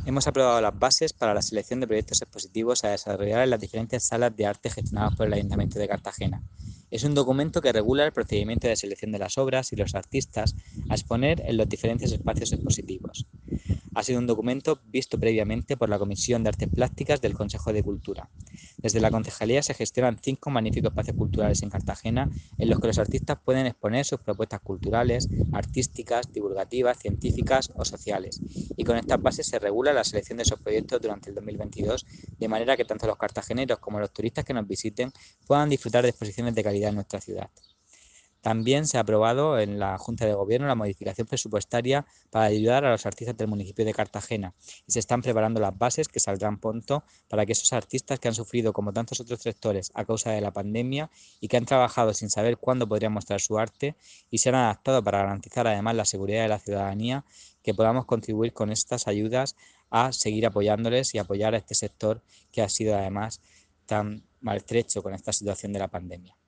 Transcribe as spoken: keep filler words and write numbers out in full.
Hemos aprobado las bases para la selección de proyectos expositivos a desarrollar en las diferentes salas de arte gestionadas por el Ayuntamiento de Cartagena. Es un documento que regula el procedimiento de selección de las obras y los artistas a exponer en los diferentes espacios expositivos. Ha sido un documento visto previamente por la Comisión de Artes Plásticas del Consejo de Cultura. Desde la Concejalía se gestionan cinco magníficos espacios culturales en Cartagena en los que los artistas pueden exponer sus propuestas culturales, artísticas, divulgativas, científicas o sociales. Y con estas bases se regula la selección de esos proyectos durante el dos mil veintidós, de manera que tanto los cartageneros como los turistas que nos visiten puedan disfrutar de exposiciones de calidad en nuestra ciudad. También se ha aprobado en la Junta de Gobierno la modificación presupuestaria para ayudar a los artistas del municipio de Cartagena y se están preparando las bases que saldrán pronto para que esos artistas que han sufrido como tantos otros sectores a causa de la pandemia y que han trabajado sin saber cuándo podrían mostrar su arte y se han adaptado para garantizar además la seguridad de la ciudadanía, que podamos contribuir con estas ayudas a seguir apoyándoles y apoyar a este sector que ha sido además tan maltrecho con esta situación de la pandemia.